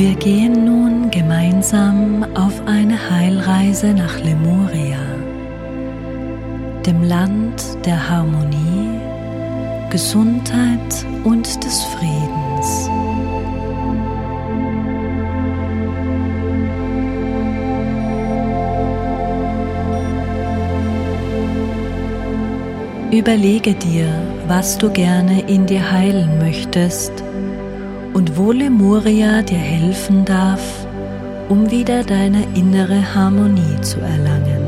Wir gehen nun gemeinsam auf eine Heilreise nach Lemuria, dem Land der Harmonie, Gesundheit und des Friedens. Überlege dir, was du gerne in dir heilen möchtest und wo Lemuria dir helfen darf, um wieder deine innere Harmonie zu erlangen.